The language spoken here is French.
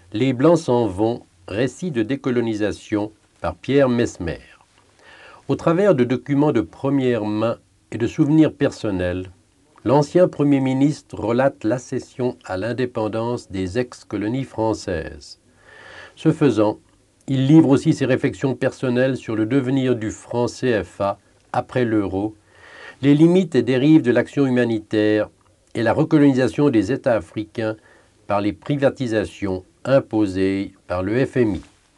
Les Blancs s'en vont, récit de décolonisation par Pierre Messmer. Au travers de documents de première main et de souvenirs personnels, l'ancien Premier ministre relate l'accession à l'indépendance des ex-colonies françaises. Ce faisant, il livre aussi ses réflexions personnelles sur le devenir du franc CFA après l'euro, les limites et dérives de l'action humanitaire et la recolonisation des États africains par les privatisations imposées par le FMI.